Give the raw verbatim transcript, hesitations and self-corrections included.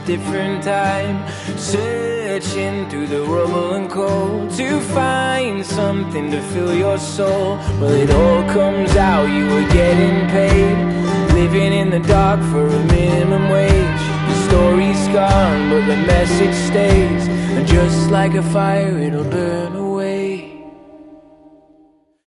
different time, searching through the rubble and coal to find something to fill your soul. Well, it all comes out, you were getting paid, living in the dark for a minimum wage. The story's gone, but the message stays, and just like a fire, it'll burn away.